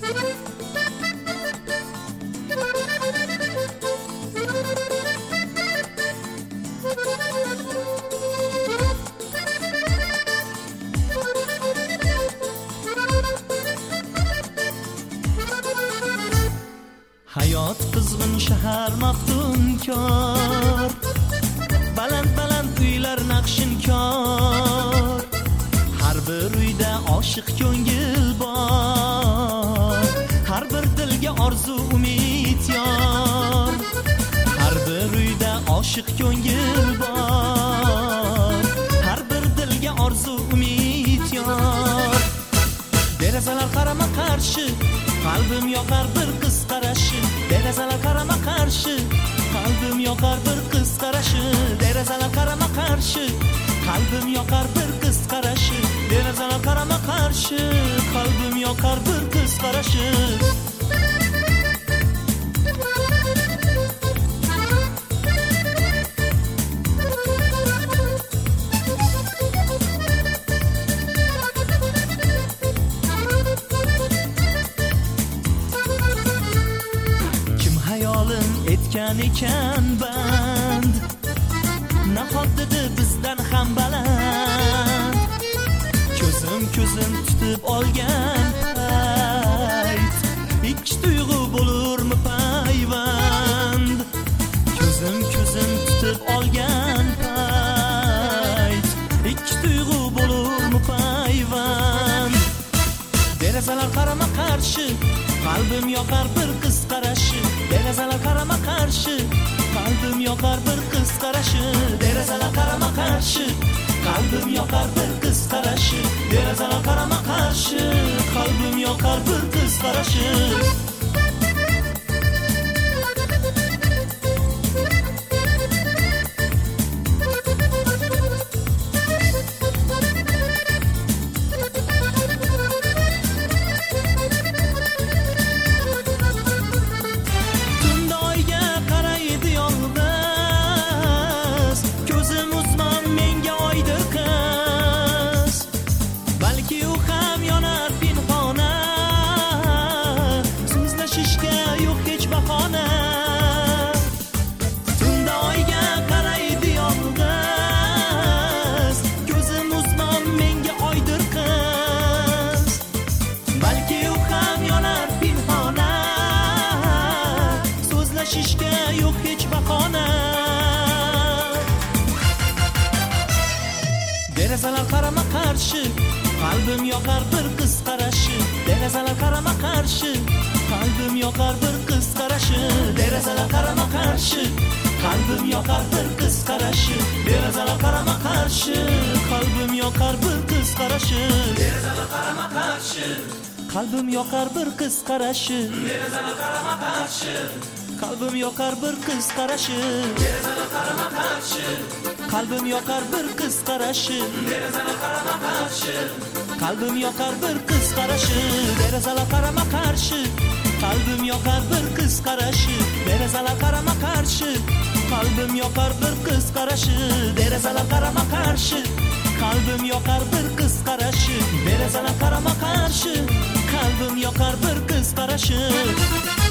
Hayot qizg'in shahar maftunkor, baland uylar naqshinkor, har bir uyda oshiq ko'ngil bor, har bir dilga orzu umid yor, har bir uyda oshiq ko'ngil bor, har bir dilga orzu umid yor. Derazalar qarama qarshi, qalbim yoqar bir qiz qarashi, derazalar qarama qarshi, qalbim yoqar bir qiz qarashi, derazalar qarama qarshi, qalbim yoqar bir qiz qarashi, derazalar qarama qarshi, qalbim yoqar bir qiz qarashi. Etgan ekan band, nahot dedi bizdan ham baland, ko'zim tutib olgan payt, ikki tuyg'u bo'lurmi payvand, ko'zim tutib olgan payt, ikki tuyg'u bo'lurmi payvand. Derazalar qarama qarshi, qalbim yoqar bir qiz qarashi, derazalar qarama qarshi, qalbim yoqar bir qiz qarashi, derazalar qarama qarshi, qalbim yoqar bir qiz qarashi, derazalar qarama qarshi, qalbim yoqar bir qiz qarashi. Derazalar qarama qarshi, qalbim yoqar bir qiz qarashi, derazalar qarama qarshi, qalbim yoqar bir qiz qarashi, derazalar qarama qarshi, qalbim yoqar bir qiz qarashi, derazalar qarama qarshi, qalbim yoqar bir qiz qarashi, derazalar qarama qarshi, qalbim yoqar bir qiz qarashi, derazalar qarama qarshi, qalbim yoqar bir qiz qarashi, derazalar qarama qarshi, qalbim yoqar bir qiz qarashi, derazalar qarama qarshi, qalbim yoqar bir qiz qarashi, derazalar qarama qarshi, qalbim yoqar bir qiz qarashi, derazalar qarama qarshi, qalbim yoqar bir qiz qarashi, derazalar qarama qarshi, qalbim yoqar bir qiz qarashi, derazalar qarama qarshi, qalbim yoqar bir qiz qarashi.